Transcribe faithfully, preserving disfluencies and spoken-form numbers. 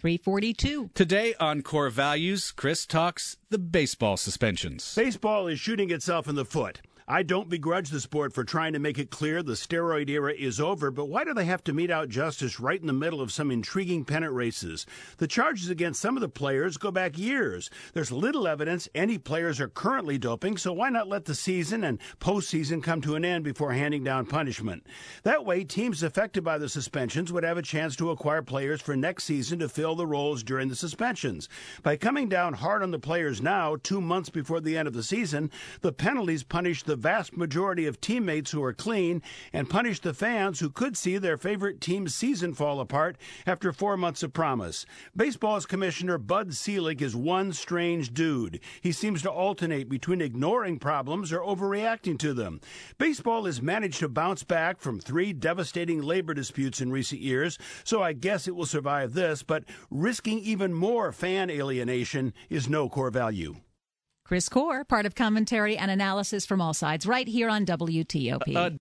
three four two. Today on Core Values, Chris talks the baseball suspensions. Baseball is shooting itself in the foot. I don't begrudge the sport for trying to make it clear the steroid era is over, but why do they have to mete out justice right in the middle of some intriguing pennant races? The charges against some of the players go back years. There's little evidence any players are currently doping, so why not let the season and postseason come to an end before handing down punishment? That way, teams affected by the suspensions would have a chance to acquire players for next season to fill the roles during the suspensions. By coming down hard on the players now, two months before the end of the season, the penalties punish the vast majority of teammates who are clean and punish the fans who could see their favorite team's season fall apart after four months of promise. Baseball's commissioner Bud Selig is one strange dude. He seems to alternate between ignoring problems or overreacting to them. Baseball has managed to bounce back from three devastating labor disputes in recent years, so I guess it will survive this, but risking even more fan alienation is no core value. Chris Core, part of commentary and analysis from all sides, right here on W T O P. Uh,